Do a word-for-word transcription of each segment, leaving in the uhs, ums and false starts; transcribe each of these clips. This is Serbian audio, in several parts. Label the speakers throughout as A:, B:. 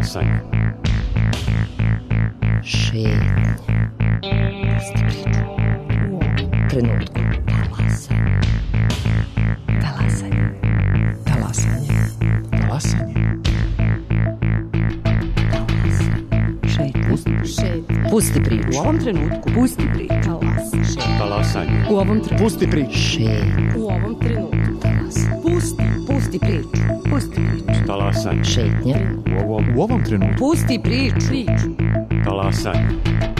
A: Talasanje.
B: Šetnja. Pusti priču. U ovom trenutku. Talasanje. Talasanje. Talasanje.
A: Talasanje.
B: Šetnja. Pusti priču.
C: U ovom trenutku. Pusti priču.
A: Talasanje.
C: U ovom trenutku.
A: Pusti priču.
B: Šetnja.
C: U ovom trenutku. Pusti. Pusti priču. Pusti priču.
A: Talasanje.
B: Šetnja.
A: U ovom, u ovom trenutku.
C: Pusti priču. Priču.
A: Talasanje.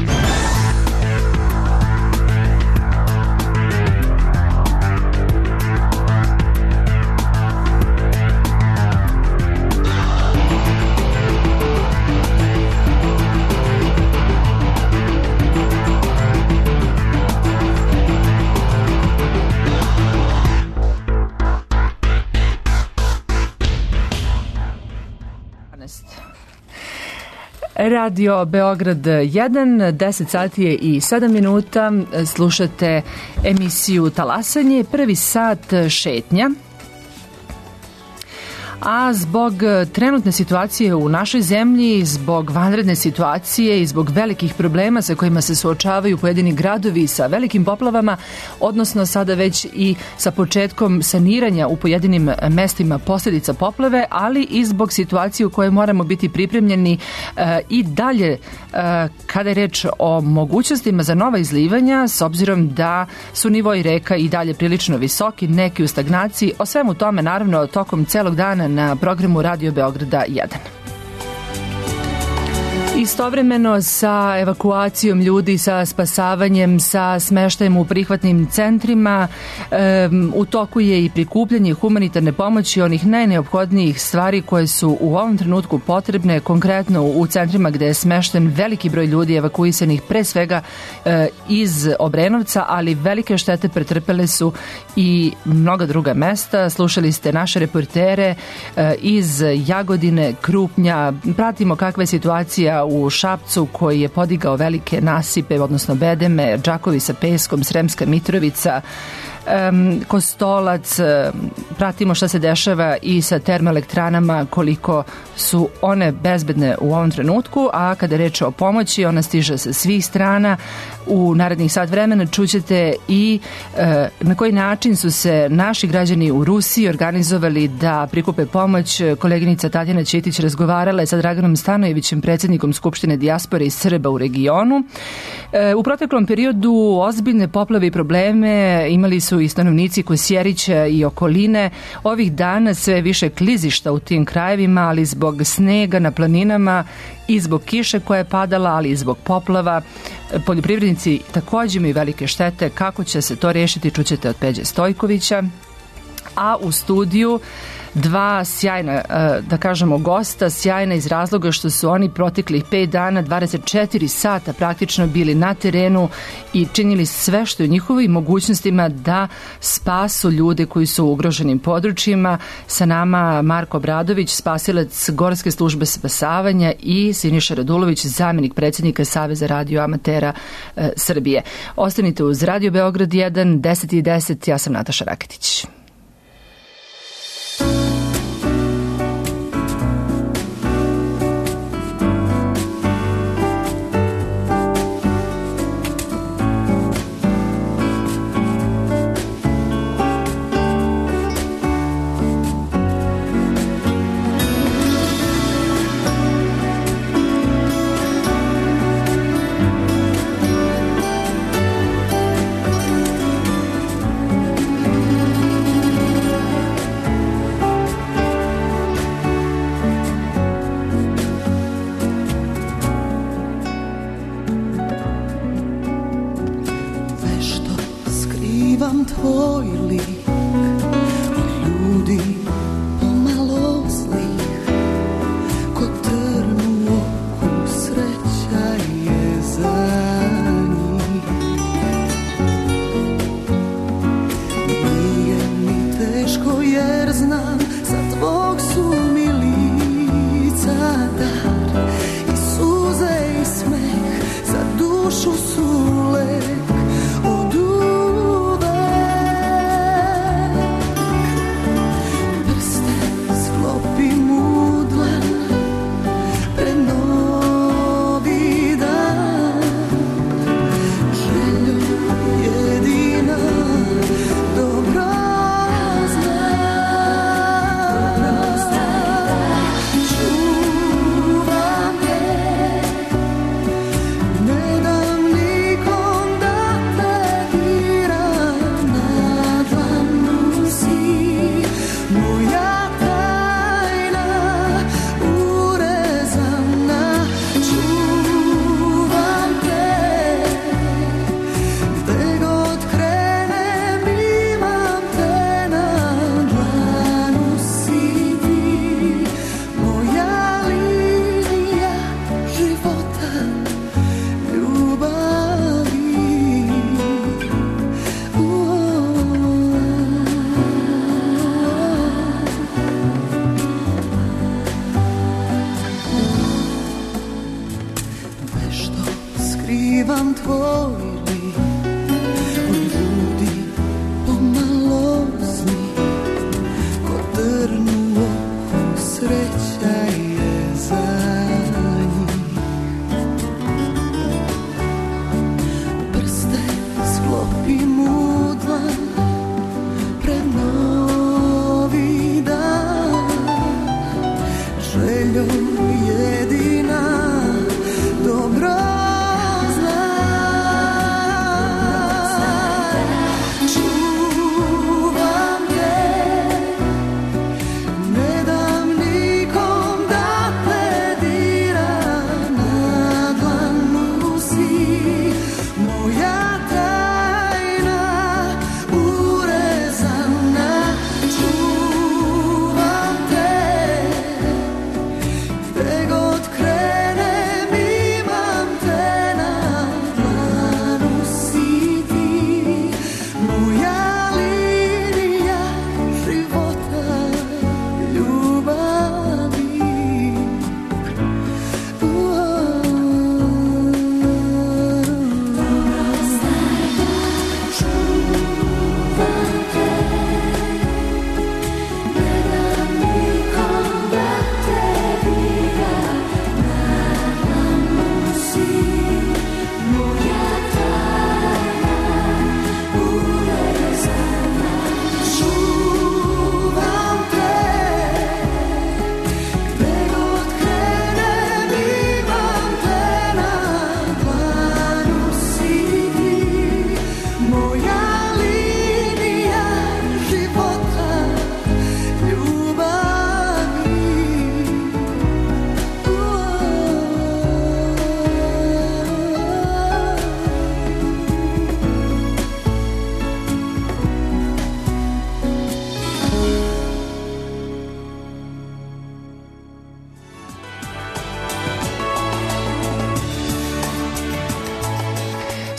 D: Radio Beograd jedan, deset sati je i sedam minuta, slušate emisiju Talasanje, prvi sat šetnja. A zbog trenutne situacije u našoj zemlji, zbog vanredne situacije i zbog velikih problema sa kojima se suočavaju pojedini gradovi sa velikim poplavama, odnosno sada već i sa početkom saniranja u pojedinim mestima posljedica poplave, ali i zbog situacije u kojoj moramo biti pripremljeni e, i dalje e, kada je reč o mogućnostima za nova izlivanja, s obzirom da su nivoi reka i dalje prilično visoki, neki u stagnaciji. O svemu tome, naravno, tokom celog dana na programu Radio Beograda jedan. Istovremeno sa evakuacijom ljudi, sa spasavanjem, sa smeštajem u prihvatnim centrima, um, u toku je i prikupljanje humanitarne pomoći, onih najneophodnijih stvari koje su u ovom trenutku potrebne, konkretno u centrima gde je smešten veliki broj ljudi evakuisanih pre svega uh, iz Obrenovca, ali velike štete pretrpele su i mnoga druga mesta. Slušali ste naše reportere uh, iz Jagodine, Krupnja, pratimo kakva je situacija u Šapcu koji je podigao velike nasipe, odnosno bedeme, Đakovi sa peskom, Sremska Mitrovica, um, Kostolac, pratimo šta se dešava i sa termoelektranama, koliko su one bezbedne u ovom trenutku, a kada je reč o pomoći, ona stiže sa svih strana. U narednih sat vremena čućete i e, na koji način su se naši građani u Rusiji organizovali da prikupe pomoć. Koleginica Tatjana Ćetić razgovarala je sa Draganom Stanojevićem, predsjednikom Skupštine dijaspore i Srba u regionu. E, u proteklom periodu ozbiljne poplave i probleme imali su i stanovnici Kosjerića i okoline. Ovih dana sve više klizišta u tim krajevima, ali zbog snega na planinama i zbog kiše koja je padala, ali i zbog poplava. Poljoprivrednici također imaju velike štete. Kako će se to riješiti, čućete od Peđe Stojkovića. A u studiju dva sjajna, da kažemo, gosta, sjajna iz razloga što su oni proteklih pet dana, dvadeset četiri sata praktično bili na terenu i činili sve što je u njihovim mogućnostima da spasu ljude koji su u ugroženim područjima. Sa nama Marko Bradović, spasilac Gorske službe spasavanja, i Siniša Radulović, zamjenik predsjednika Saveza radio amatera e, Srbije. Ostanite uz Radio Beograd jedan, deset i deset, ja sam Nataša Raketić.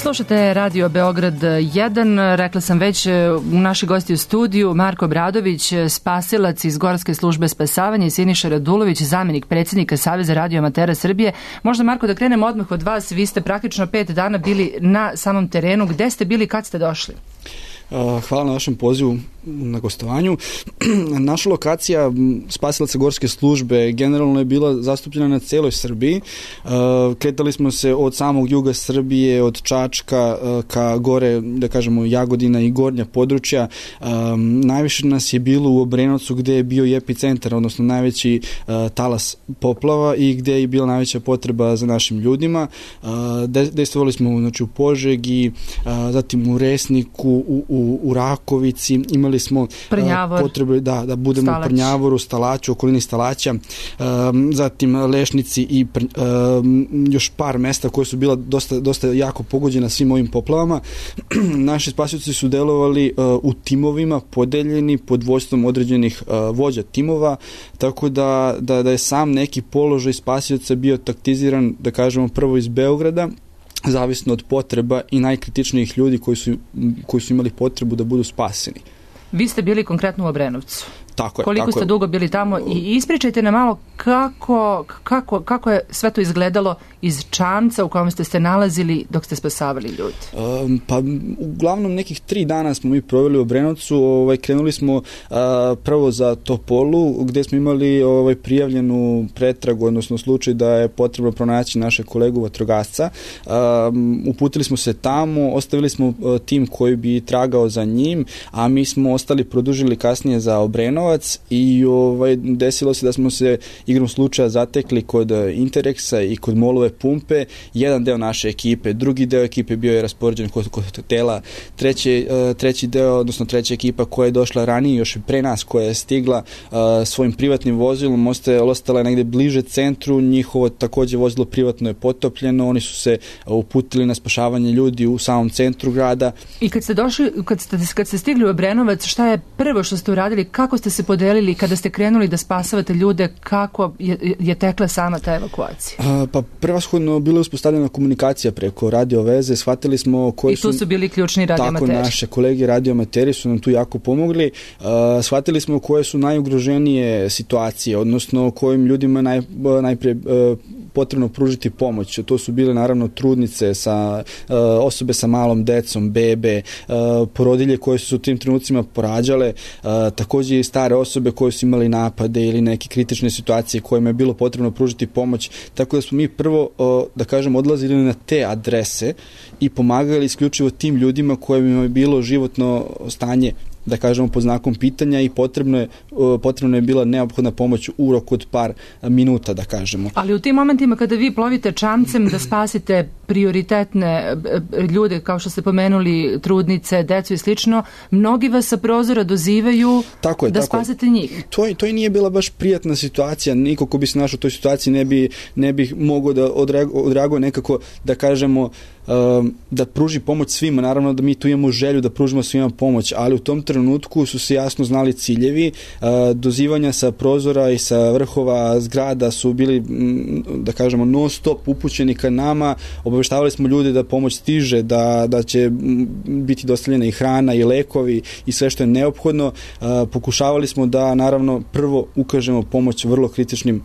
D: Slušate Radio Beograd jedan, rekla sam već, u naši gosti u studiju Marko Obradović, spasilac iz Gorske službe spasavanja, i Siniša Radulović, zamjenik predsjednika Saveza radioamatera Srbije. Možda, Marko, da krenemo odmah od vas, vi ste praktično pet dana bili na samom terenu, gde ste bili, kad ste došli?
E: Hvala na vašem pozivu na gostovanju. Naša lokacija spasilaca Gorske službe generalno je bila zastupljena na celoj Srbiji. Kretali smo se od samog juga Srbije, od Čačka ka gore, da kažemo, Jagodina i gornja područja. Najviše nas je bilo u Obrenovcu, gde je bio i epicentar, odnosno najveći talas poplava i gde je bila najveća potreba za našim ljudima. Dejstvovali smo, znači, u Požegi, zatim u Resniku, u, u, u Rakovici, imali smo Prnjavor, potrebe da, da budemo Stalać. u Prnjavoru, Stalaću, okolini Stalaća, um, zatim Lešnici i um, još par mesta koje su bila dosta, dosta jako pogođena svim ovim poplavama. Naši spasioci su delovali uh, u timovima, podeljeni pod vođstvom određenih uh, vođa timova, tako da, da, da je sam neki položaj spasioca bio taktiziran, da kažemo, prvo iz Beograda, zavisno od potreba i najkritičnijih ljudi koji su, koji su imali potrebu da budu spaseni.
D: Vi ste bili konkretno u Obrenovcu.
E: Tako je,
D: Koliko
E: tako
D: ste
E: je. dugo
D: bili tamo i ispričajte nam malo kako, kako, kako je sve to izgledalo iz čamca u kojem ste se nalazili dok ste spasavali ljudi.
E: Um, pa uglavnom nekih tri dana smo mi proveli u Obrenovcu. Ovaj, krenuli smo uh, prvo za Topolu, gde smo imali ovaj, prijavljenu pretragu, odnosno slučaj da je potrebno pronaći naše kolegu vatrogasca. Um, uputili smo se tamo, ostavili smo uh, tim koji bi tragao za njim, a mi smo ostali, produžili kasnije za Obrenovac i ovaj, desilo se da smo se igrom slučaja zatekli kod Interexa i kod Molove pumpe. Jedan deo naše ekipe, drugi deo ekipe bio je raspoređen kod, kod hotela, treći, uh, treći deo, odnosno treća ekipa koja je došla ranije, još i pre nas, koja je stigla uh, svojim privatnim vozilom, ostala je negde bliže centru, njihovo takođe vozilo privatno je potopljeno, oni su se uputili na spašavanje ljudi u samom centru grada.
D: I kad ste došli, kad ste, kad ste stigli u Obrenovac, šta je prvo što ste uradili, kako ste se podelili kada ste krenuli da spasavate ljude, kako je, je tekla sama ta evakuacija?
E: A, pa prevashodno bila je uspostavljena komunikacija preko radio veze, shvatili smo koji su...
D: I tu su bili ključni radioamateri.
E: Tako, naše kolege radioamateri su nam tu jako pomogli. A, shvatili smo koje su najugroženije situacije, odnosno kojim ljudima naj, najpre a, potrebno pružiti pomoć. To su bile naravno trudnice, sa, uh, osobe sa malom decom, bebe, uh, porodilje koje su u tim trenucima porađale, uh, takođe i stare osobe koje su imali napade ili neke kritične situacije kojima je bilo potrebno pružiti pomoć. Tako da smo mi prvo, uh, da kažem, odlazili na te adrese i pomagali isključivo tim ljudima kojima je bilo životno stanje, da kažemo, pod znakom pitanja i potrebno je, potrebno je bila neophodna pomoć u roku od par minuta, da kažemo.
D: Ali u tim momentima kada vi plovite čamcem da spasite prioritetne ljude, kao što ste pomenuli, trudnice, decu i slično, mnogi vas sa prozora dozivaju tako je, da tako spasite je. njih.
E: To, to i nije bila baš prijatna situacija. Niko ko bi se našao u toj situaciji ne bi, ne bi mogao da odreaguje nekako, da kažemo, da pruži pomoć svima. Naravno da mi tu imamo želju da pružimo svima pomoć, ali u tom trenutku su se jasno znali ciljevi. Dozivanja sa prozora i sa vrhova zgrada su bili, da kažemo, non stop upućeni ka nama. Obaveštavali smo ljude da pomoć stiže, da, da će biti dostavljena i hrana i lekovi i sve što je neophodno. Pokušavali smo da, naravno, prvo ukažemo pomoć vrlo kritičnim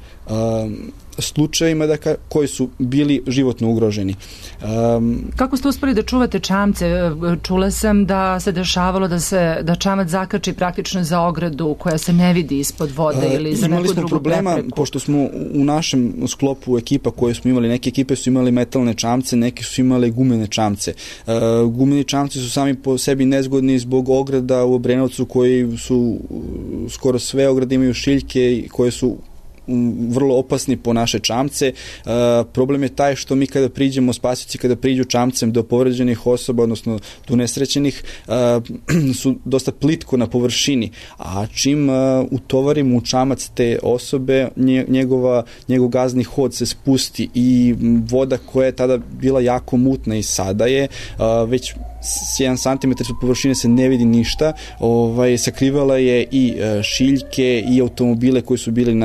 E: slučajima, da ka, koji su bili životno ugroženi. Um,
D: Kako ste uspeli da čuvate čamce? Čula sam da se dešavalo da se da čamac zakači praktično za ogradu koja se ne vidi ispod vode uh, ili za neku drugu
E: problema,
D: prepreku.
E: Pošto smo u našem sklopu ekipa koje smo imali, neke ekipe su imali metalne čamce, neke su imali gumene čamce. Uh, gumeni čamci su sami po sebi nezgodni zbog ograda u Obrenovcu koji su, skoro sve ograde imaju šiljke koje su vrlo opasni po naše čamce. Uh, problem je taj što mi kada priđemo, spasioci kada priđu čamcem do povređenih osoba, odnosno do nesrećenih, uh, su dosta plitko na površini, a čim uh, utovarimo u čamac te osobe, njegova, njegov gazni hod se spusti i voda koja je tada bila jako mutna i sada je uh, već s jedan santimetar od površine se ne vidi ništa, ovaj, sakrivala je i uh, šiljke i automobile koji su bili na, na putu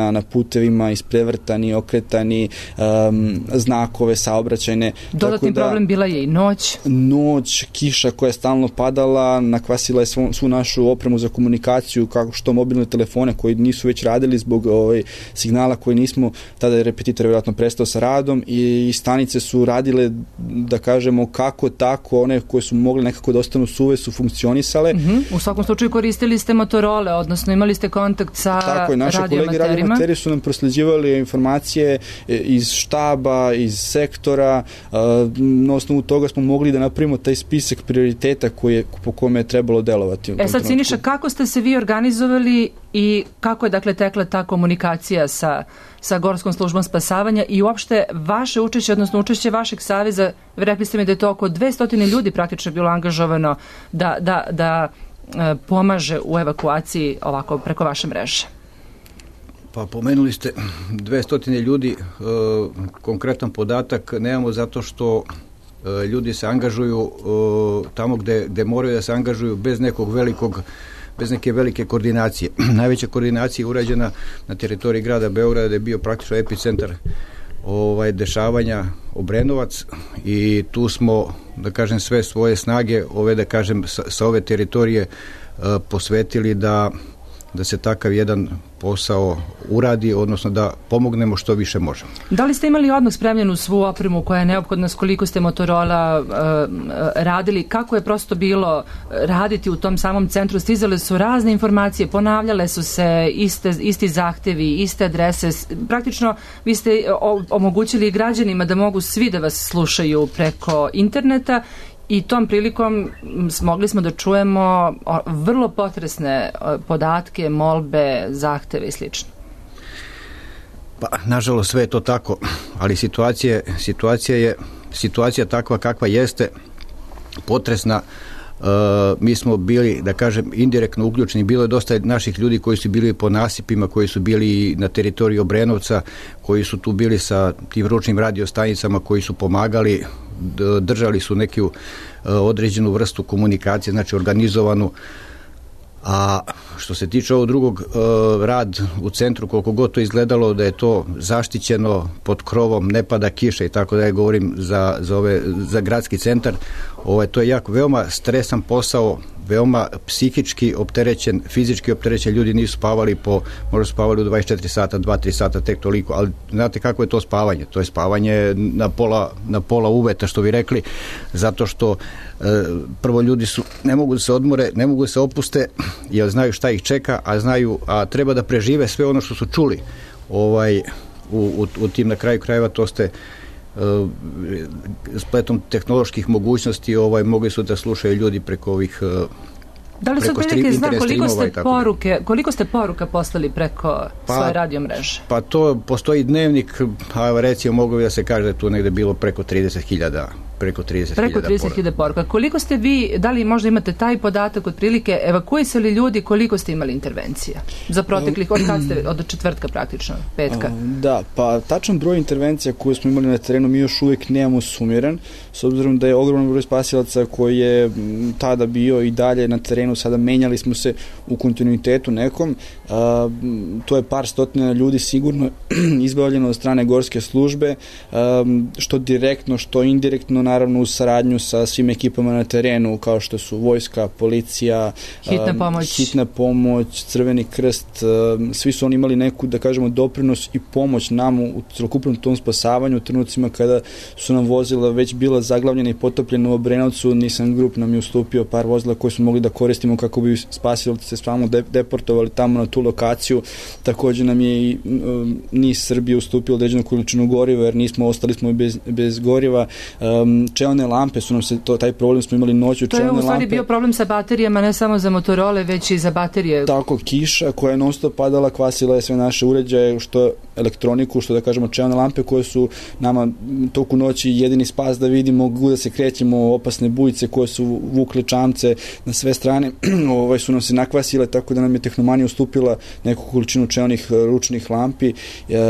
E: putevima isprevrtani, okretani, um, znakove saobraćajne.
D: Dodatni
E: da,
D: problem bila je i noć.
E: Noć, kiša koja je stalno padala, nakvasila je svu, svu našu opremu za komunikaciju, kako što mobilne telefone koji nisu već radili zbog ovaj, signala koji nismo, tada je repetitor vjerojatno prestao sa radom i stanice su radile, da kažemo, kako tako, one koje su mogli nekako da ostanu suve su funkcionisale.
D: Mm-hmm. U svakom slučaju koristili ste Motorola, odnosno imali ste kontakt sa
E: tako je, naše kolege radioamateri su nam prosleđivali informacije iz štaba, iz sektora, na osnovu toga smo mogli da napravimo taj spisak prioriteta koje, po kome je trebalo delovati.
D: E sad, Siniša, kako ste se vi organizovali i kako je dakle tekla ta komunikacija sa, sa Gorskom službom spasavanja i uopšte vaše učešće, odnosno učešće vašeg saveza, rekli ste mi da je to oko dvesta ljudi praktično bilo angažovano da, da, da e, pomaže u evakuaciji ovako preko vaše mreže?
F: Pa pomenuli ste dvesta ljudi, e, konkretan podatak nemamo zato što e, ljudi se angažuju e, tamo gde, gde moraju da se angažuju bez nekog velikog bez neke velike koordinacije. Najveća koordinacija je urađena na teritoriji grada Beograda, gde je bio praktično epicentar ovaj, dešavanja Obrenovac i tu smo, da kažem, sve svoje snage ove, da kažem, sa, sa ove teritorije uh, posvetili da, da se takav jedan posao uradi, odnosno da pomognemo što više možemo.
D: Da li ste imali odmah spremljenu svu opremu koja je neophodna, s koliko ste Motorola uh, radili, kako je prosto bilo raditi u tom samom centru? Stizale su razne informacije, ponavljale su se iste, isti zahtevi, iste adrese, praktično vi ste omogućili građanima da mogu svi da vas slušaju preko interneta i tom prilikom mogli smo da čujemo vrlo potresne podatke, molbe, zahteve i slično.
F: Pa, nažalost, sve je to tako, ali situacija, situacija je situacija takva kakva jeste, potresna. Uh, mi smo bili, da kažem, indirektno uključeni. Bilo je dosta naših ljudi koji su bili po nasipima, koji su bili na teritoriji Obrenovca, koji su tu bili sa tim ručnim radiostanicama, koji su pomagali, držali su neku uh, određenu vrstu komunikacije, znači organizovanu. A što se tiče ovog drugog, uh, rad u centru, koliko god to izgledalo da je to zaštićeno pod krovom, ne pada kiša i tako da je, govorim za, za, ove, za gradski centar, ovaj, to je jako veoma stresan posao, veoma psihički opterećen, fizički opterećen, ljudi nisu spavali po, možda spavali u dvadeset četiri sata, dva do tri sata, tek toliko, ali znate kako je to spavanje? To je spavanje na pola, na pola uveta, što bi rekli, zato što e, prvo ljudi su, ne mogu da se odmore, ne mogu da se opuste, jer znaju šta ih čeka, a znaju, a treba da prežive sve ono što su čuli ovaj, u, u, u tim, na kraju krajeva, to ste Uh, spletom tehnoloških mogućnosti ovaj, mogli su da slušaju ljudi preko ovih uh,
D: da li se otprilike zna koliko ste poruke, koliko ste poruka poslali preko pa, svoje radio mreže?
F: Pa to postoji dnevnik, a recimo mogu bi da se kaže da tu negde bilo preko trideset hiljada preko trideset hiljada
D: preko trideset hiljada poruka. Koliko ste vi, da li možda imate taj podatak otprilike, evakuisali ljudi, koliko ste imali intervencija za proteklih, od kad ste, od četvrtka praktično, petka?
E: Da, pa tačan broj intervencija koje smo imali na terenu mi još uvijek nemamo sumiran, s obzirom da je ogroman broj spasilaca koji je tada bio i dalje na terenu, sada menjali smo se u kontinuitetu nekom, a, to je par stotina ljudi sigurno izbavljeno od strane Gorske službe, a, što direktno, što indirektno, naravno u saradnju sa svim ekipama na terenu, kao što su vojska, policija,
D: hitna pomoć,
E: hitna pomoć, Crveni krst, svi su oni imali neku, da kažemo, doprinos i pomoć nam u celokupnom tom spasavanju u trenucima kada su nam vozila već bila zaglavljena i potopljena u Obrenovcu. Nissan Grup nam je ustupio par vozila koje smo mogli da koristimo kako bi spasilaci se samo deportovali tamo na tu lokaciju. Također nam je i um, NIS Srbije ustupio određenu količinu goriva, jer nismo, ostali smo bez, bez goriva. Um, čelne lampe su nam se, to, taj problem smo imali noću.
D: To je u stvari bio problem sa baterijama, ne samo za Motorole, već i za baterije.
E: Tako, kiša koja je non stop padala, kvasila je sve naše uređaje, što elektroniku, što da kažemo čelne lampe koje su nama toku noći jedini spas da vidimo, da se krećemo, opasne bujice koje su vukle čamce na sve strane, ovaj, su nam se nakvasile, tako da nam je Tehnomanija ustupila neku količinu čelnih ručnih lampi, e,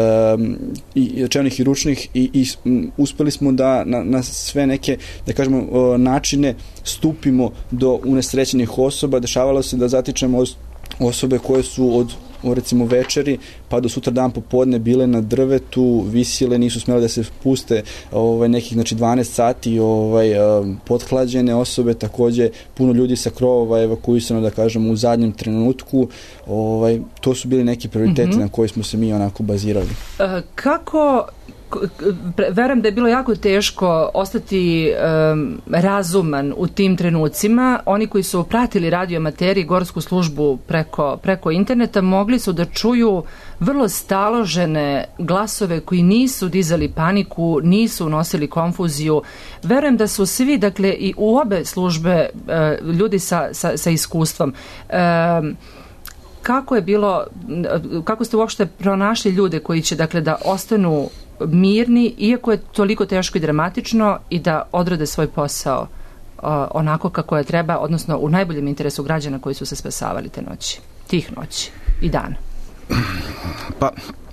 E: i čelnih i ručnih i, i uspeli smo da na, na sve neke, da kažemo, načine stupimo do unesrećenih osoba. Dešavalo se da zatičemo osobe koje su od recimo večeri, pa do sutra dan popodne bile na drvetu, visile, nisu smjele da se puste ovaj, nekih znači, dvanaest sati ovaj, pothlađene osobe, također puno ljudi sa krovova evakuisano, da kažem, u zadnjem trenutku. Ovaj, to su bili neki prioriteti mm-hmm. na koji smo se mi onako bazirali.
D: E, kako verujem da je bilo jako teško ostati um, razuman u tim trenucima. Oni koji su pratili radioamateri Gorsku službu preko, preko interneta mogli su da čuju vrlo staložene glasove koji nisu dizali paniku, nisu unosili konfuziju. Verujem da su svi, dakle, i u obe službe uh, ljudi sa, sa, sa iskustvom. Um, kako je bilo, kako ste uopšte pronašli ljude koji će, dakle, da ostanu mirni, iako je toliko teško i dramatično, i da odrade svoj posao uh, onako kako je treba, odnosno u najboljem interesu građana koji su se spasavali te noći, tih noći i dana?
F: Pa,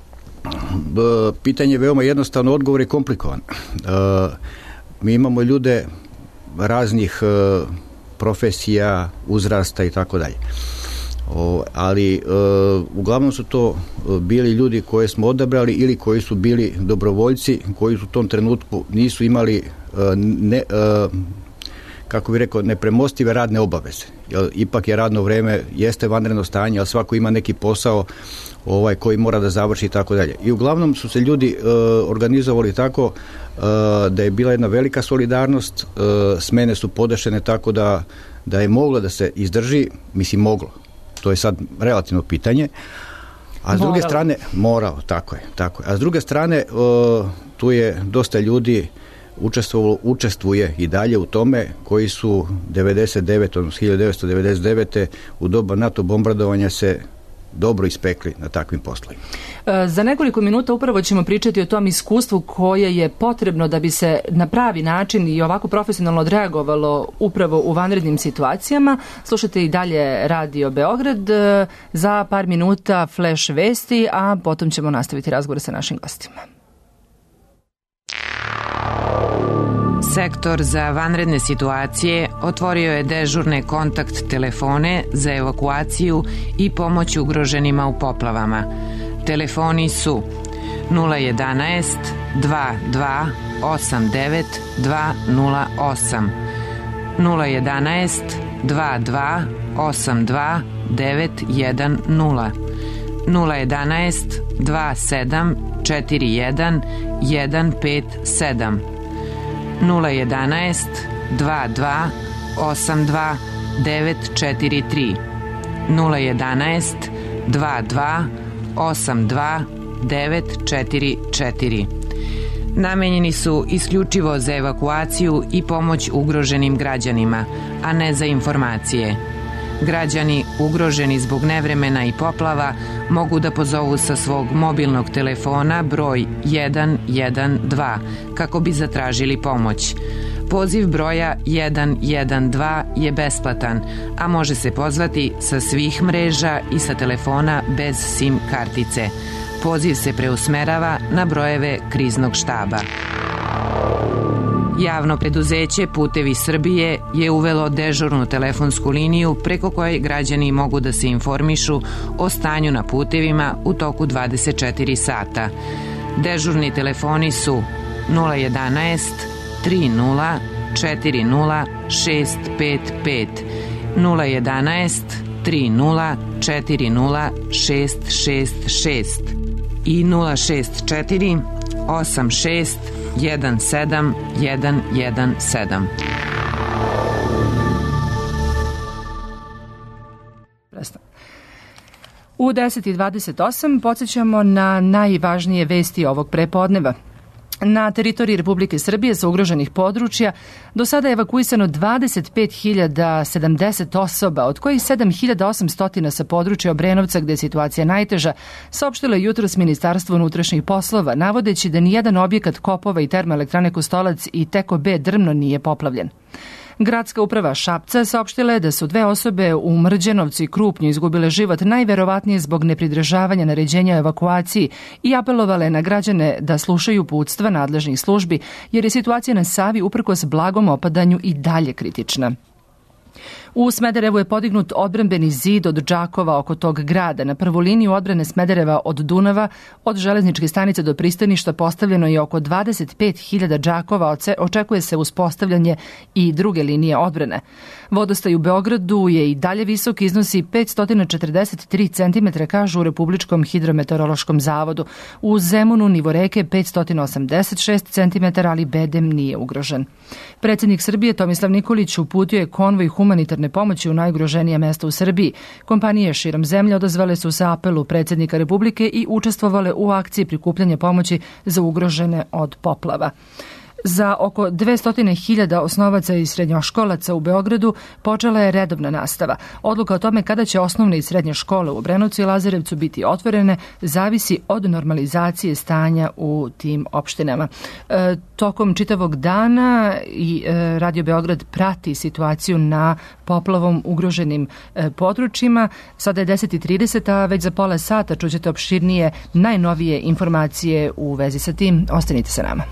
F: b, pitanje je veoma jednostavno, odgovor je komplikovan. Uh, mi imamo ljude raznih uh, profesija, uzrasta i tako dalje. O, ali e, uglavnom su to bili ljudi koje smo odabrali ili koji su bili dobrovoljci koji u tom trenutku nisu imali e, ne, e, kako bih rekao, nepremostive radne obaveze. Jer ipak je radno vreme, jeste vanredno stanje, ali svako ima neki posao ovaj, koji mora da završi i tako dalje. I uglavnom su se ljudi e, organizovali tako e, da je bila jedna velika solidarnost, e, smene su podešene tako da, da je moglo da se izdrži, mislim moglo. To je sad relativno pitanje. A s druge morao. strane, morao, tako je, tako je. A s druge strane, uh, tu je dosta ljudi učestvovalo, učestvuje i dalje u tome, koji su devedeset devete, odnosno hiljadu devetsto devedeset devete u doba NATO bombardovanja se dobro ispekli na takvim poslovima.
D: E, za nekoliko minuta upravo ćemo pričati o tom iskustvu koje je potrebno da bi se na pravi način i ovako profesionalno odreagovalo upravo u vanrednim situacijama. Slušajte i dalje Radio Beograd. E, za par minuta flash vesti, a potom ćemo nastaviti razgovor sa našim gostima.
G: Sektor za vanredne situacije otvorio je dežurne kontakt telefone za evakuaciju i pomoć ugroženima u poplavama. Telefoni su nula jedanaest dva dva osam devet dva nula osam, nula jedanaest dva dva osam dva devet jedan nula, nula jedanaest dva sedam četiri jedan jedan pet sedam, nula jedanaest dva dva osam dva devet četiri tri, nula jedanaest dva dva osam dva devet četiri četiri. Namenjeni su isključivo za evakuaciju i pomoć ugroženim građanima, a ne za informacije. Građani ugroženi zbog nevremena i poplava mogu da pozovu sa svog mobilnog telefona broj jedan jedan dva kako bi zatražili pomoć. Poziv broja jedan jedan dva je besplatan, a može se pozvati sa svih mreža i sa telefona bez SIM kartice. Poziv se preusmerava na brojeve kriznog štaba. Javno preduzeće Putevi Srbije je uvelo dežurnu telefonsku liniju preko koje građani mogu da se informišu o stanju na putevima u toku dvadeset četiri sata. Dežurni telefoni su nula jedanaest tri nula četiri nula šest pet pet, nula jedanaest tri nula četiri nula šest šest šest i nula šest četiri osam šest jedan sedam jedan jedan sedam.
D: U deset i dvadeset osam podsjećamo na najvažnije vesti ovog prepodneva. Na teritoriji Republike Srbije sa ugroženih područja do sada je evakuisano dvadeset pet hiljada sedamdeset osoba, od kojih sedam hiljada osamsto sa područja Obrenovca gde je situacija najteža, saopštilo je jutros Ministarstvo unutrašnjih poslova, navodeći da nijedan objekat kopova i termoelektrane Kostolac i T K B Drmno nije poplavljen. Gradska uprava Šapca saopštila je da su dve osobe u Mrđenovcu i Krupnju izgubile život najverovatnije zbog nepridržavanja naređenja o evakuaciji i apelovale na građane da slušaju uputstva nadležnih službi, jer je situacija na Savi uprkos blagom opadanju i dalje kritična. U Smederevu je podignut odbrambeni zid od džakova oko tog grada. Na prvu liniju odbrane Smedereva od Dunava, od železničke stanice do pristaništa postavljeno je oko dvadeset pet hiljada džakova, očekuje se uspostavljanje i druge linije odbrane. Vodostaj u Beogradu je i dalje visok, iznosi petsto četrdeset tri centimetra, kažu u Republičkom hidrometeorološkom zavodu. U Zemunu nivo reke petsto osamdeset šest centimetara, ali bedem nije ugrožen. Predsjednik Srbije Tomislav Nikolić uputio je konvoj humanitarne pomoći u najugroženije mesta u Srbiji. Kompanije širom zemlje odazvale su se apelu predsjednika Republike i učestvovale u akciji prikupljanja pomoći za ugrožene od poplava. Za oko dvesta hiljada osnovaca i srednjoškolaca u Beogradu počela je redovna nastava. Odluka o tome kada će osnovne i srednje škole u Obrenovcu i Lazarevcu biti otvorene zavisi od normalizacije stanja u tim opštinama. E, tokom čitavog dana i e, Radio Beograd prati situaciju na poplavom ugroženim e, područjima. Sada je deset i trideset, a već za pola sata čućete opširnije najnovije informacije u vezi sa tim. Ostanite sa nama.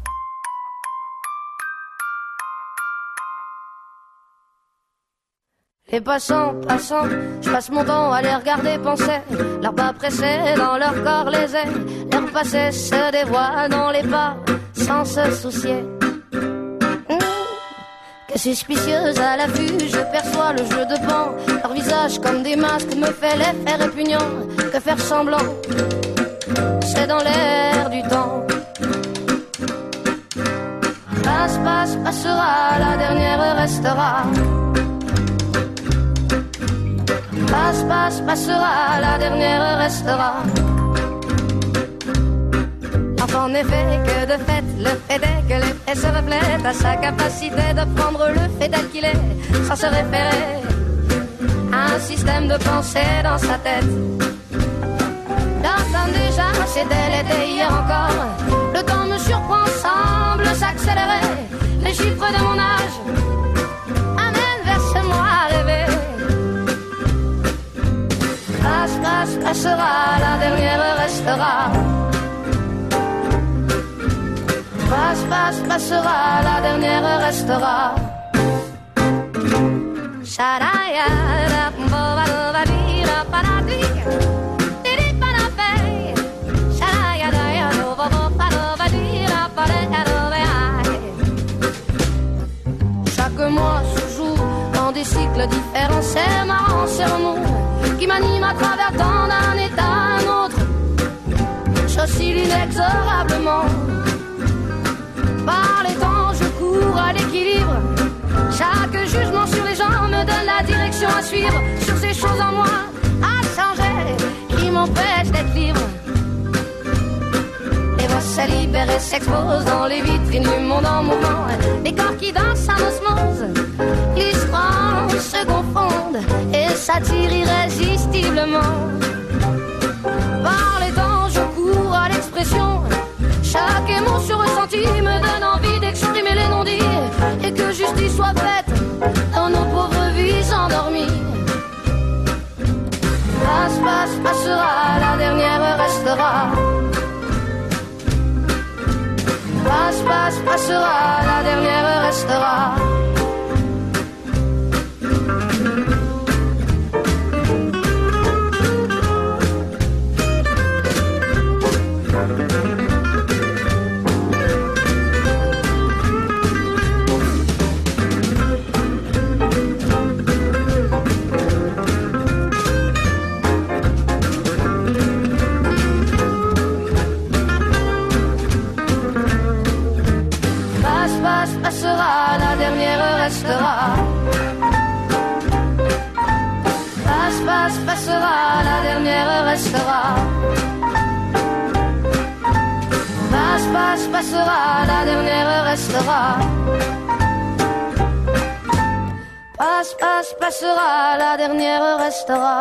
H: Les passants, passants, je passe mon temps à les regarder penser. Leurs pas pressés dans leur corps les ailes. Leur passé se dévoile dans les pas sans se soucier. Mmh. Que suspicieuse à l'affût, je perçois le jeu de pan. Leur visage comme des masques me fait l'effet répugnant. Que faire semblant, c'est dans l'air du temps. Passe, passe, passera, la dernière restera. Passe, passe, passera, la dernière restera. En effet, que de fait, le fait est que l'effet se reflète à sa capacité de prendre le fait tel qu'il est, sans se référer à un système de pensée dans sa tête. J'entends déjà, c'était l'été hier encore. Le temps me surprend, semble s'accélérer. Les chiffres de mon âge amènent vers ce moi rêvé. Passe, passe, passera, la dernière restera. Passe, passe, passera, la dernière restera. Sharaya, da, bo, ba, do, ba, di, da, ba, da, di, di, di, ba, da, be. Sharaya, da, ya, do, bo, bo, ba, do, ba, di, da, ba, da, ya, do, be, ai. Chaque mois se joue dans des cycles différents. C'est marrant, c'est remous qui m'anime à travers tant d'un état à un autre. J'oscille inexorablement. Par les temps, je cours à l'équilibre. Chaque jugement sur les gens me donne la direction à suivre. Sur ces choses en moi à changer qui m'empêchent d'être libre. Les voix se libèrent et s'exposent dans les vitrines du monde en mouvement. Les corps qui dansent en osmose, l'histoire se confondent et s'attirent irrésistiblement. Par les temps, je cours à l'expression. Chaque émotion ressentie me donne envie d'exprimer les non-dits et que justice soit faite dans nos pauvres vies endormies. Passe, passe, passera, la dernière restera. Passe, passe, passera, la dernière restera. Passera, la dernière restera. Passe, passe, passera, la dernière restera. Passe, passe, passera, la dernière restera. Passe, passe, passera, la dernière restera.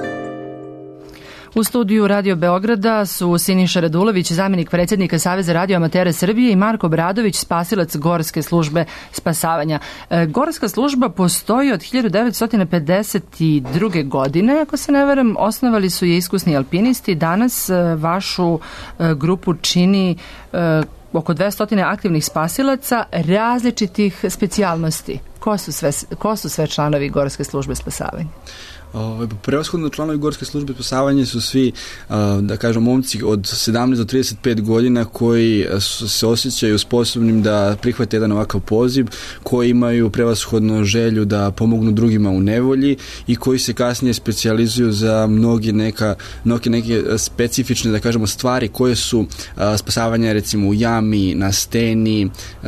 D: U studiju Radio Beograda su Siniša Radulović, zamjenik predsjednika Saveza radioamatera Srbije, i Marko Bradović, spasilac Gorske službe spasavanja. E, Gorska služba postoji od hiljadu devetsto pedeset druge. godine, ako se ne varam, osnovali su je iskusni alpinisti. Danas e, vašu e, grupu čini e, oko dvesta aktivnih spasilaca različitih specijalnosti. Ko su sve, ko su sve članovi Gorske službe spasavanja?
E: Prevashodno članovi Gorske službe spasavanja su svi, da kažem, momci od sedamnaest do trideset pet godina koji se osjećaju sposobnim da prihvate jedan ovakav poziv, koji imaju prevashodno želju da pomognu drugima u nevolji i koji se kasnije specijalizuju za mnogi neka, mnoge neke specifične, da kažemo, stvari koje su spasavanja recimo u jami, na steni,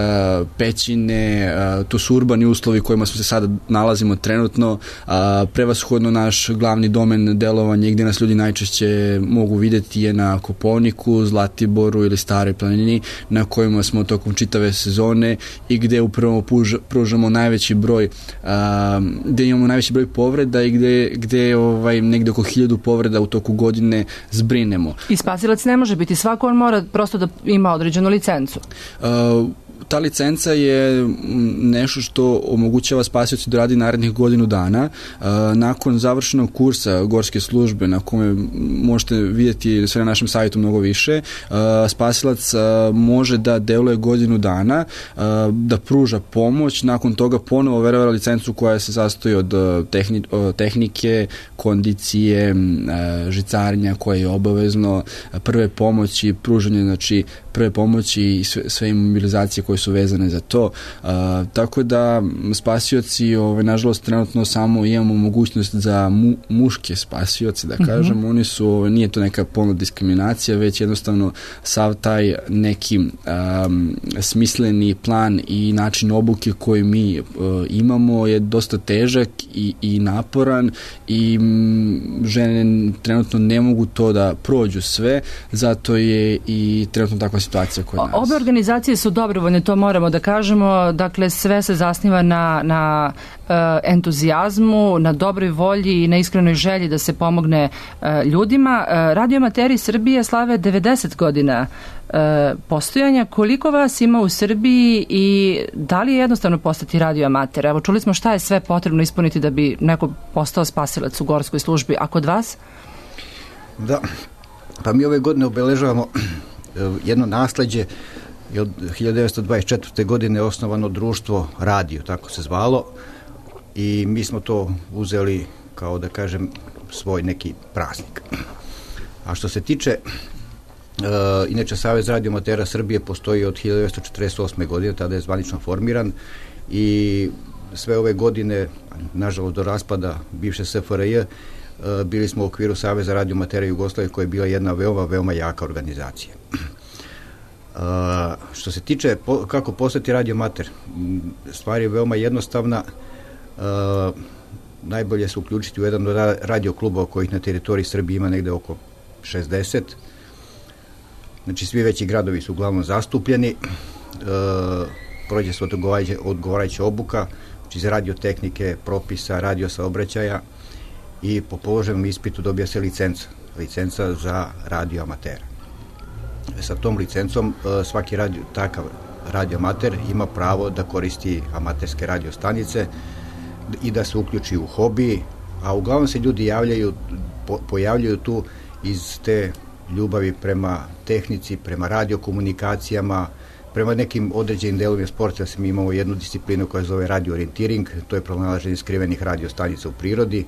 E: pećine, to su urbani uslovi kojima se sada nalazimo trenutno, prevashodno naš glavni domen delovanja gdje nas ljudi najčešće mogu vidjeti je na Kopaoniku, Zlatiboru ili Staroj planini, na kojima smo tokom čitave sezone i gdje upravo pružamo najveći broj, a, gdje imamo najveći broj povreda i gdje, gdje ovaj, negdje oko hiljadu povreda u toku godine zbrinemo.
D: I spasilac ne može biti svako, on mora prosto da ima određenu licencu.
E: A, ta licenca je nešto što omogućava spasioci da radi narednih godinu dana. Nakon završenog kursa Gorske službe, na kome možete vidjeti sve na našem sajtu mnogo više, spasilac može da deluje godinu dana, da pruža pomoć, nakon toga ponovo overava licencu koja se sastoji od tehnike, kondicije, žicarenja koje je obavezno, prve pomoći, pružanje, znači prve pomoći i sve, sve imobilizacije koje su vezane za to. Uh, tako da spasioci, ovaj, nažalost, trenutno samo imamo mogućnost za mu, muške spasioce, da kažem. Mm-hmm. Oni su, ovaj, nije to neka polna diskriminacija, već jednostavno sav taj neki um, smisleni plan i način obuke koji mi uh, imamo je dosta težak i, i naporan i m, žene trenutno ne mogu to da prođu sve, zato je i trenutno takva situacija kod nas.
D: Obe organizacije su dobrovoljne, to moramo da kažemo, dakle sve se zasniva na, na uh, entuzijazmu, na dobroj volji i na iskrenoj želji da se pomogne uh, ljudima. Uh, radioamateri Srbije slave devedeset godina uh, postojanja. Koliko vas ima u Srbiji i da li je jednostavno postati radioamater? Evo, čuli smo šta je sve potrebno ispuniti da bi neko postao spasilac u Gorskoj službi, a kod vas?
F: Da, pa mi ove godine obeležavamo jedno nasleđe. Od hiljadu devetsto dvadeset četvrte. godine je osnovano društvo Radio, tako se zvalo, i mi smo to uzeli kao, da kažem, svoj neki praznik. A što se tiče, e, inače Savez radioamatera Srbije postoji od hiljadu devetsto četrdeset osme. godine, tada je zvanično formiran i sve ove godine, nažalost do raspada bivše S F R J, e, bili smo u okviru Saveza radioamatera Jugoslavije, koja je bila jedna veoma, veoma jaka organizacija. Uh, što se tiče po, kako postati radioamater, stvar je veoma jednostavna. Uh, najbolje se uključiti u jedan od radioklubova kojih na teritoriji Srbije ima negde oko šezdeset. Znači svi veći gradovi su uglavnom zastupljeni. Uh, prođe se odgovarajuća, odgovarajuća obuka, znači za radiotehnike, propisa, radiosaobraćaja i po položenom ispitu dobija se licenca, licenca za radioamatera. Sa tom licencom svaki radio, takav radioamater ima pravo da koristi amaterske radiostanice i da se uključi u hobi, a uglavnom se ljudi javljaju, po, pojavljaju tu iz te ljubavi prema tehnici, prema radiokomunikacijama, prema nekim određenim delovima sporta. Mi imamo jednu disciplinu koja se zove radio orijentiring, to je pronalaženje skrivenih radiostanica u prirodi.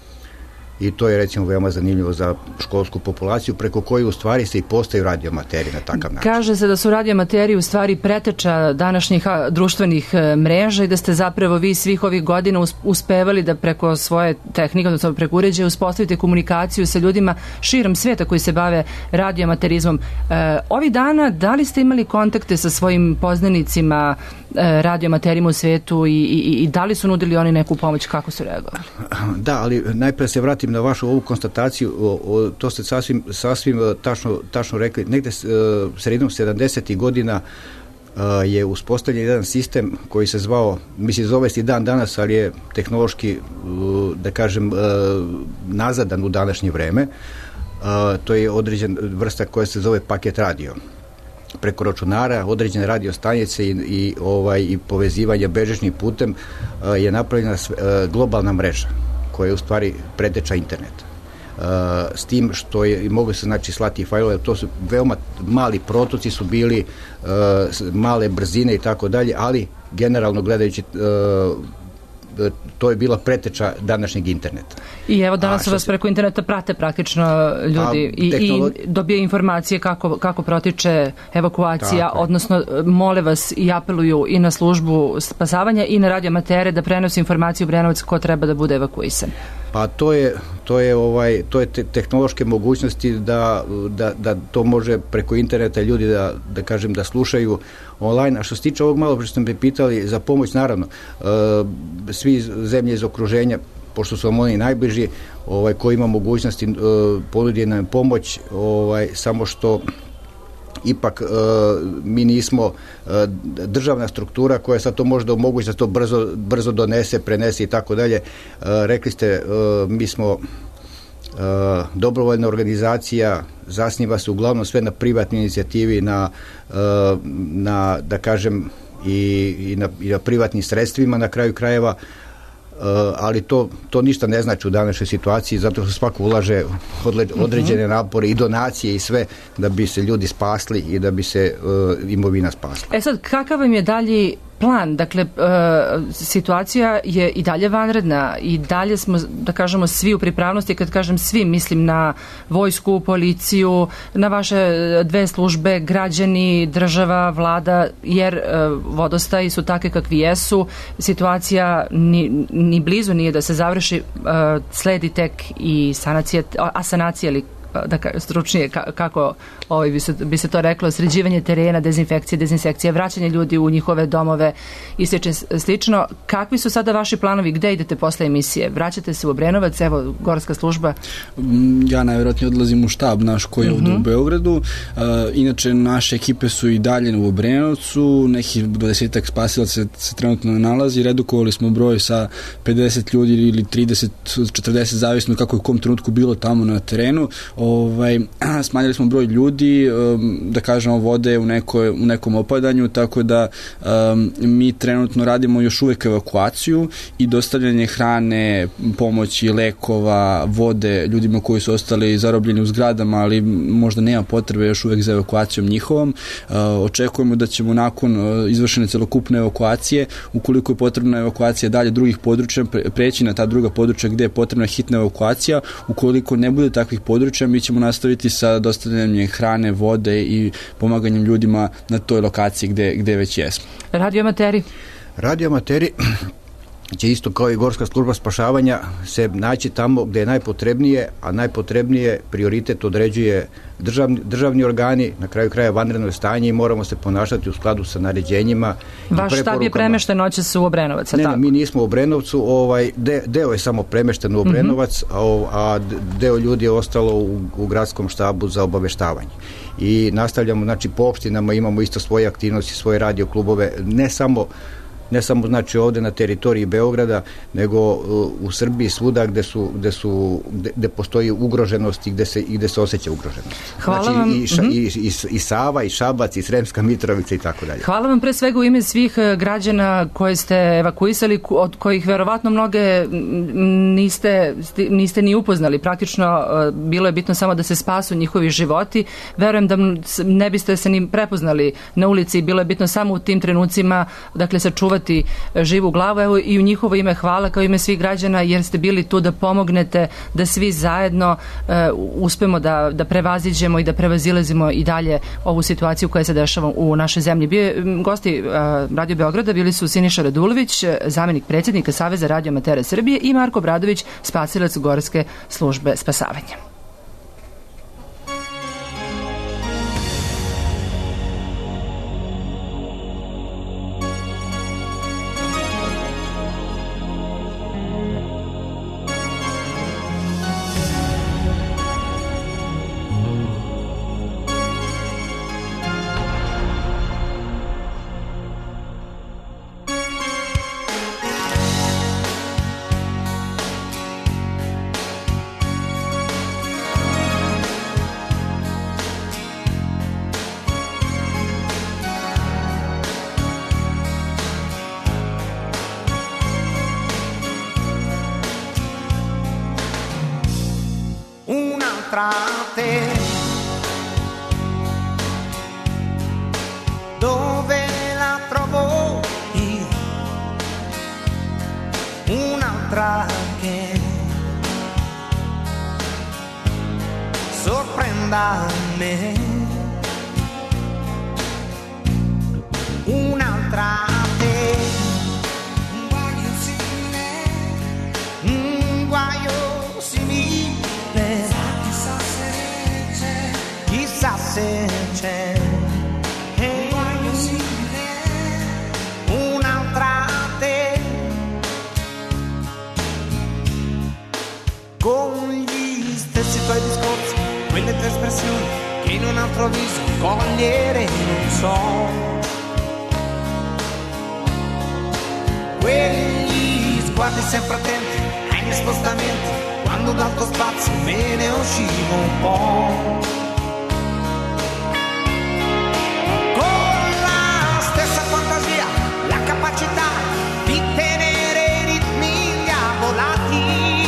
F: I to je recimo veoma zanimljivo za školsku populaciju, preko koje u stvari se i postaju radioamateri na takav način.
D: Kaže se da su radioamateri u stvari preteča današnjih društvenih mreža i da ste zapravo vi svih ovih godina uspevali da preko svoje tehnike, odnosno preko uređaja uspostavite komunikaciju sa ljudima širom svijeta koji se bave radioamaterizmom. E, ovih dana, da li ste imali kontakte sa svojim poznanicima e, radioamaterima u svijetu i, i, i da li su nudili oni neku pomoć, kako su reagovali?
F: Da, ali najprije se vratim na vašu ovu konstataciju, o, o, to ste sasvim, sasvim tačno, tačno rekli. Negde uh, sredinom sedamdesetih godina uh, je uspostavljen jedan sistem koji se zvao, mislim zove se i dan danas, ali je tehnološki, uh, da kažem, uh, nazadan u današnje vreme. Uh, to je određen vrsta koja se zove paket radio. Preko računara, određene radio stanice i, i, ovaj, i povezivanje bežičnim putem uh, je napravljena uh, globalna mreža koja je u stvari preteča interneta. s tim što je mogli se znači slati fajlove, to su veoma mali protoci su bili, male brzine i tako dalje, ali generalno gledajući to je bila preteča današnjeg interneta.
D: I evo danas
F: A,
D: vas
F: se...
D: preko interneta prate praktično ljudi i, tehnolo... i dobije informacije kako, kako protiče evakuacija, tako, odnosno mole vas i apeluju i na službu spasavanja i na radioamatere da prenosi informaciju u Brenovac ko treba da bude evakuisan.
F: Pa to je to je ovaj to je te, tehnološke mogućnosti da, da, da to može preko interneta ljudi da, da kažem da slušaju online. A što se tiče ovog malo što ste me pitali za pomoć, naravno uh, svi zemlje iz okruženja, pošto su vam oni najbliži, ovaj koji ima mogućnosti uh, ponudi nam pomoć, ovaj samo što ipak e, mi nismo e, državna struktura koja sad to možda omogući da to brzo, brzo donese, prenese i tako dalje. Rekli ste, e, mi smo e, dobrovoljna organizacija, zasniva se uglavnom sve na privatnoj inicijativi, na, e, na da kažem i, i, na, i na privatnim sredstvima na kraju krajeva. Uh, ali to, to ništa ne znači u današnjoj situaciji, zato što svako ulaže određene napore i donacije i sve da bi se ljudi spasli i da bi se uh, imovina spasla.
D: E sad, kakav vam je dalji plan? Dakle, e, situacija je i dalje vanredna i dalje smo, da kažemo, svi u pripravnosti. Kad kažem svi, mislim na vojsku, policiju, na vaše dve službe, građani, država, vlada, jer e, vodostaji su takve kakvi jesu. Situacija ni, ni blizu nije da se završi, e, sledi tek i sanacija, a sanacija ili da stručnije kako ovaj, bi, se, bi se to reklo, sređivanje terena, dezinfekcije, dezinsekcije, vraćanje ljudi u njihove domove i slično. Kakvi su sada vaši planovi? Gde idete posle emisije? Vraćate se u Obrenovac, evo, gorska služba?
E: Ja najvjerojatnije odlazim u štab naš koji je ovdje mm-hmm. u Beogradu. Uh, inače, naše ekipe su i dalje u Obrenovcu, nekih dvadesetak spasilaca se, se trenutno nalazi. Redukovali smo broj sa pedeset ljudi ili trideset, četrdeset, zavisno kako je u kom trenutku bilo tamo na terenu. Ovaj, smanjili smo broj ljudi, um, da kažemo vode u, nekoj, u nekom opadanju, tako da um, mi trenutno radimo još uvek evakuaciju i dostavljanje hrane, pomoći, lekova, vode ljudima koji su ostali zarobljeni u zgradama, ali možda nema potrebe još uvek za evakuacijom njihovom. Uh, očekujemo da ćemo nakon uh, izvršene celokupne evakuacije, ukoliko je potrebna evakuacija dalje drugih područja, pre, preći na ta druga područja gde je potrebna hitna evakuacija. Ukoliko ne bude takvih područja, mi ćemo nastaviti sa dostavljanjem hrane, vode i pomaganjem ljudima na toj lokaciji gde, gde već jesmo.
D: Radioamateri?
F: Radioamateri će isto kao i gorska služba spašavanja se naći tamo gde je najpotrebnije, a najpotrebnije prioritet određuje državni, državni organi, na kraju kraja vanredno stanje i moramo se ponašati u skladu sa naređenjima.
D: Vaš štab je premešten noćas u Obrenovac,
F: ne,
D: tako?
F: Ne, mi nismo u Obrenovcu, ovaj, de, deo je samo premešten u Obrenovac, mm-hmm. a, a deo ljudi je ostalo u, u gradskom štabu za obaveštavanje. I nastavljamo, znači, po opštinama imamo isto svoje aktivnosti, svoje radio klubove, ne samo ne samo znači ovde na teritoriji Beograda, nego uh, u Srbiji svuda gde su gde su gde, gde postoji ugroženost i gde se i gde se osjeća ugroženost.
D: Hvala
F: znači
D: vam.
F: i, ša,
D: mm-hmm.
F: i, i, i Sava i Šabac i Sremska Mitrovica i tako dalje.
D: Hvala vam pre svega u ime svih građana koje ste evakuisali, od kojih verovatno mnoge niste niste ni upoznali. Praktično bilo je bitno samo da se spasu njihovi životi. Verujem da ne biste se ni prepoznali na ulici, bilo je bitno samo u tim trenucima, dakle, sačuvati živu glavu. Evo i u njihovo ime hvala kao ime svih građana, jer ste bili tu da pomognete da svi zajedno uh, uspemo da, da prevaziđemo i da prevazilazimo i dalje ovu situaciju koja se dešava u našoj zemlji. Bio, gosti uh, Radio Beograda bili su Siniša Radulović, zamenik predsjednika Saveza radioamatera Srbije, i Marko Bradović, spasilac gorske službe spasavanja.
I: un'altra te. Dove la trovo io? Un'altra che sorprenda me. Un'altra te. Un guaio simile. Un guaio simile. Chissà se c'è. Chissà se c'è. Un guaio simile. Un'altra te. Con gli stessi tuoi discorsi, quelle tue espressioni che in un altro viso cogliere non so. Quegli sguardi sempre attenti ai miei spostamenti, quando dal tuo spazio me ne uscivo un po'. Con la stessa fantasia, la capacità di tenere i ritmi diavolati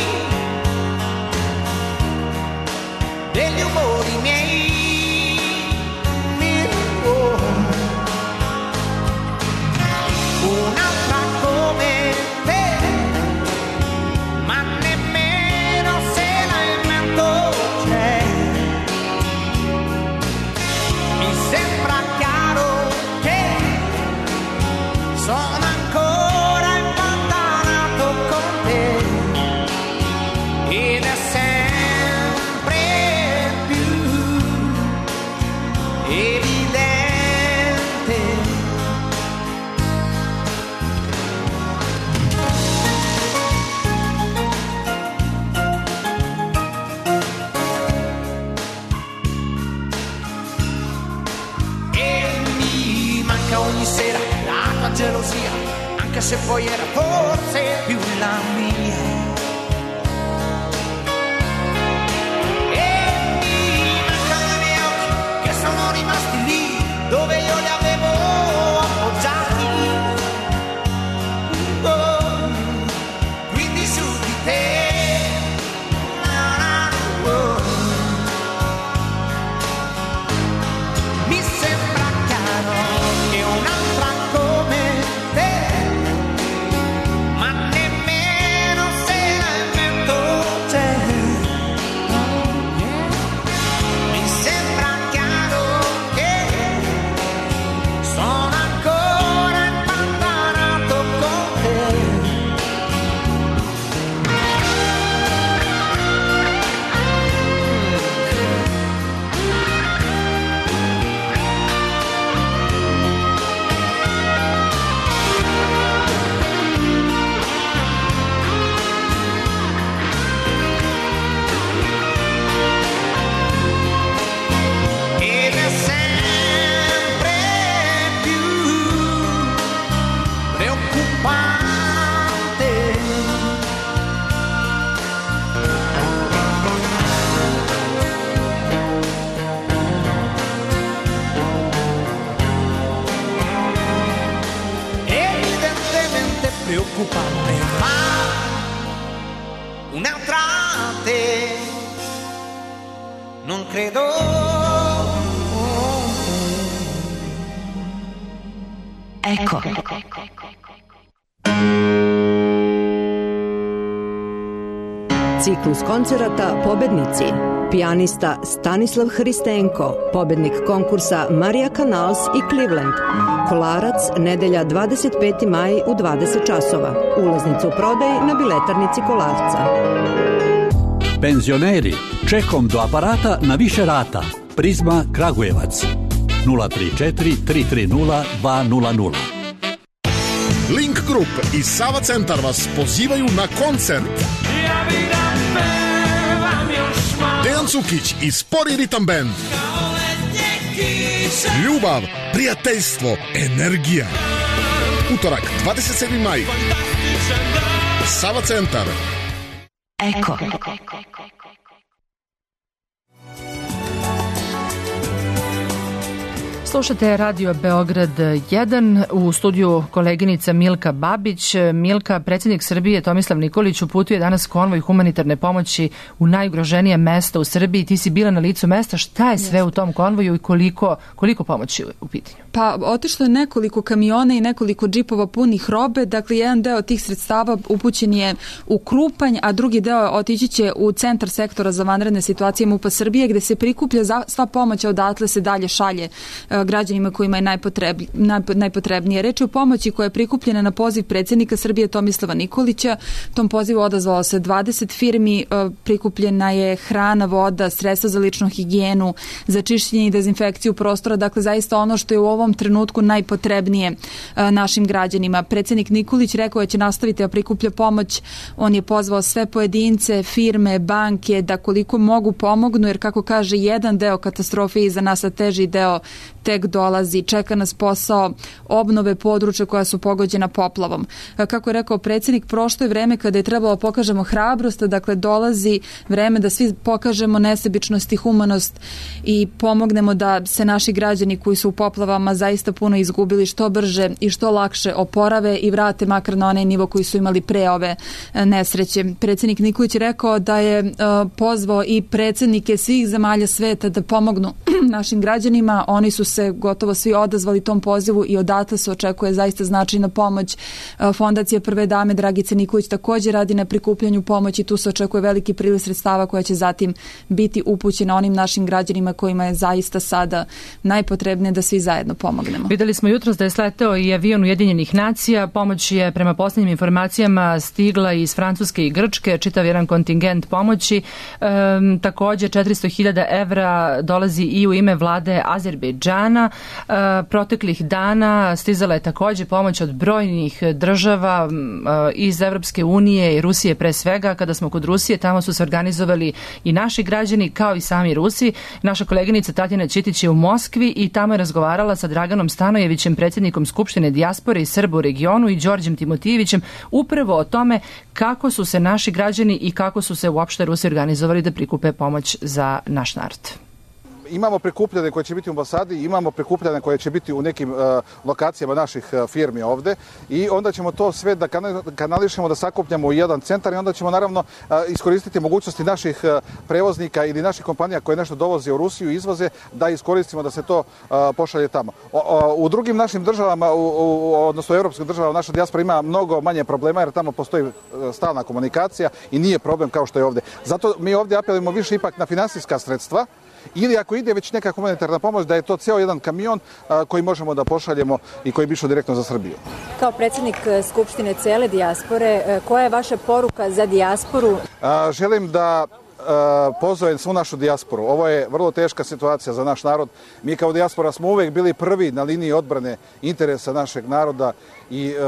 I: degli umori miei. Oh. Un'altra come te, ma nemmeno se la invento c'è. Mi sembra chiaro che sono ancora impantanato con te ed è sempre più evidente. Ogni sera la tua gelosia, anche se poi era forse più la mia. E mi mancano i miei occhi che sono rimasti lì dove io li avevo appoggiati. Oh, quindi su di te. Oh. Mi sembra chiaro che un'altra come te, ma nemmeno se la invento c'è. Mi sembra chiaro che sono ancora impantanato con te. Ed è sempre più preoccupante. Evidentemente preoccupante, ma un'altra te non credo.
B: Eko. Ciklus koncerata Pobednici. Pijanista Stanislav Hristenko, pobednik konkursa Marija Canals i Cleveland. Kolarac, nedelja dvadeset peti maj u dvadeset časova. Ulaznicu u prodaj na biletarnici Kolarca.
J: Penzioneri, čekom do aparata na više rata. Prizma Kragujevac. nula tri četiri tri tri nula dva nula nula.
K: Link Group i Sava Centar vas pozivaju na koncert. Dejan Cukić i Spori Ritam Band. Ljubav, prijateljstvo, energija. Utorak, dvadeset sedmi maj. Sava Centar.
B: Eko.
D: Slušate Radio Beograd jedan, u studiju koleginica Milka Babić. Milka, predsjednik Srbije Tomislav Nikolić uputuje danas konvoj humanitarne pomoći u najugroženije mesta u Srbiji. Ti si bila na licu mesta. Šta je sve u tom konvoju i koliko, koliko pomoći u pitanju?
L: Pa otišlo je nekoliko kamiona i nekoliko džipova punih robe. Dakle, jedan deo tih sredstava upućen je u Krupanj, a drugi deo otići će u centar sektora za vanredne situacije MUP-a Srbije, gde se prikuplja sva pomoć, a odatle se dalje šalje građanima kojima je najpotreb, najpotrebnije. Reč je o pomoći koja je prikupljena na poziv predsjednika Srbije Tomislava Nikolića. Tom pozivu odazvalo se dvadeset firmi, prikupljena je hrana, voda, sredstva za ličnu higijenu, za čišćenje i dezinfekciju prostora, dakle zaista ono što je u ovom trenutku najpotrebnije našim građanima. Predsjednik Nikolić rekao je da će nastaviti da prikuplja pomoć. On je pozvao sve pojedince, firme, banke da koliko mogu pomognu, jer kako kaže, jedan deo katastrofe iza nas, a teži deo tek dolazi. Čeka nas posao obnove područja koja su pogođena poplavom. Kako je rekao predsjednik, prošlo je vreme kada je trebalo pokažemo hrabrost, dakle dolazi vreme da svi pokažemo nesebičnost i humanost i pomognemo da se naši građani koji su u poplavama zaista puno izgubili što brže i što lakše oporave i vrate makar na onaj nivo koji su imali pre ove nesreće. Predsjednik Nikolić je rekao da je uh, pozvao i predsjednike svih zemalja sveta da pomognu našim građanima. Oni su se gotovo svi odazvali tom pozivu i odatle se očekuje zaista značajna pomoć. Fondacija Prve dame Dragice Nikolić također radi na prikupljanju pomoći. Tu se očekuje veliki priliv sredstava koja će zatim biti upućena onim našim građanima kojima je zaista sada najpotrebnije da svi zajedno pomognemo.
D: Videli smo jutros da je sleteo i avion Ujedinjenih nacija. Pomoć je prema posljednjim informacijama stigla iz Francuske i Grčke, čitav jedan kontingent pomoći. E, također četiristo hiljada evra dolazi i u ime vlade Azerbejdžana. E, proteklih dana stizala je također pomoć od brojnih država e, iz Evropske unije i Rusije pre svega. Kada smo kod Rusije, tamo su se organizovali i naši građani kao i sami Rusi. Naša koleginica Tatjana Ćitić je u Moskvi i tamo je razgovarala sa Draganom Stanojevićem, predsjednikom Skupštine dijaspore i Srba u regionu, i Đorđem Timotijevićem upravo o tome kako su se naši građani i kako su se uopšte Rusi organizovali da prikupe pomoć za naš narod.
M: Imamo prikupljane koje će biti u ambasadi, imamo prikupljane koje će biti u nekim uh, lokacijama naših uh, firmi ovde i onda ćemo to sve da kanališemo, da sakupljamo u jedan centar i onda ćemo naravno uh, iskoristiti mogućnosti naših uh, prevoznika ili naših kompanija koje nešto dovoze u Rusiju i izvoze, da iskoristimo da se to uh, pošalje tamo. O, o, u drugim našim državama, u, u, odnosno u evropskih državama, naša dijaspora ima mnogo manje problema jer tamo postoji uh, stalna komunikacija i nije problem kao što je ovde. Zato mi ovdje apelujemo više ipak na finansijska sredstva, ili ako ide već neka humanitarna pomoć, da je to ceo jedan kamion a, koji možemo da pošaljemo i koji bi išao direktno za Srbiju.
N: Kao predsjednik Skupštine cele dijaspore, koja je vaša poruka za dijasporu?
M: A, želim da pozovem svu našu dijasporu. Ovo je vrlo teška situacija za naš narod. Mi kao dijaspora smo uvek bili prvi na liniji odbrane interesa našeg naroda i e,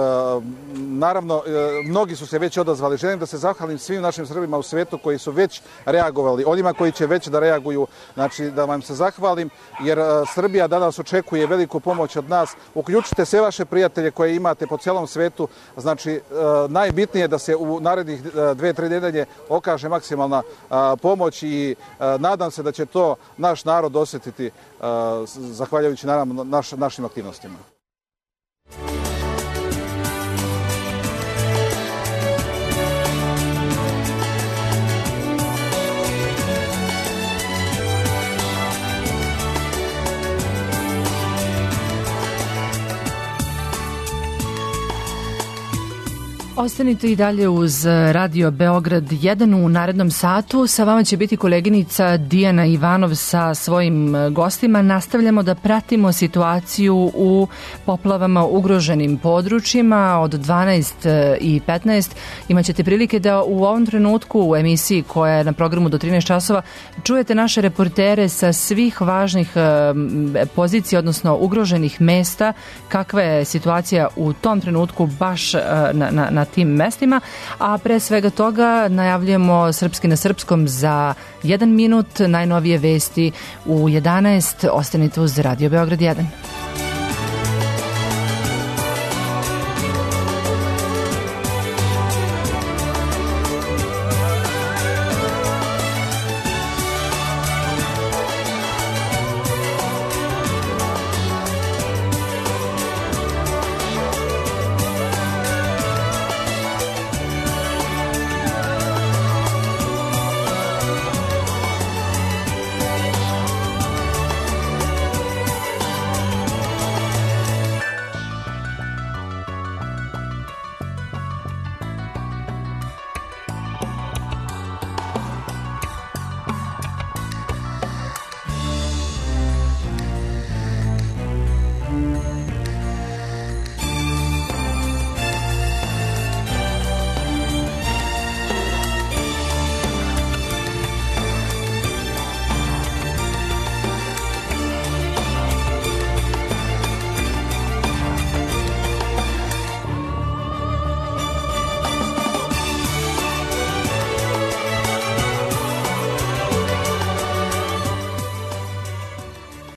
M: naravno e, mnogi su se već odazvali. Želim da se zahvalim svim našim Srbima u svetu koji su već reagovali, onima koji će već da reaguju, znači da vam se zahvalim, jer e, Srbija danas očekuje veliku pomoć od nas. Uključite sve vaše prijatelje koje imate po celom svetu, znači e, najbitnije je da se u narednih e, dve, tri nedelje okaže maksimalna e, pomoć i e, nadam se da će to naš narod osjetiti e, zahvaljujući naravno naš, našim aktivnostima.
D: Ostanite i dalje uz Radio Beograd jedan u narednom satu. Sa vama će biti koleginica Dijana Ivanov sa svojim gostima. Nastavljamo da pratimo situaciju u poplavama ugroženim područjima od dvanaest i petnaest. Imaćete prilike da u ovom trenutku u emisiji koja je na programu do trinaest časova čujete naše reportere sa svih važnih pozicija, odnosno ugroženih mesta, kakva je situacija u tom trenutku baš na, na, na tim mestima, a pre svega toga najavljujemo Srpski na srpskom za jedan minut, najnovije vesti u jedanaest. Ostanite uz Radio Beograd jedan.